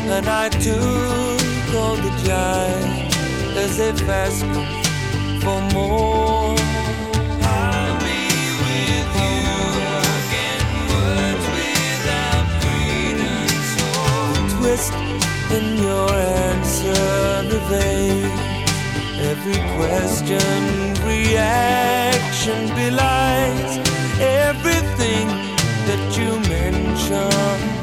and I took all the jive as if asking for more. I'll be with you again, words without credence or twist in your answer evade every question. Reaction belies everything that you mention.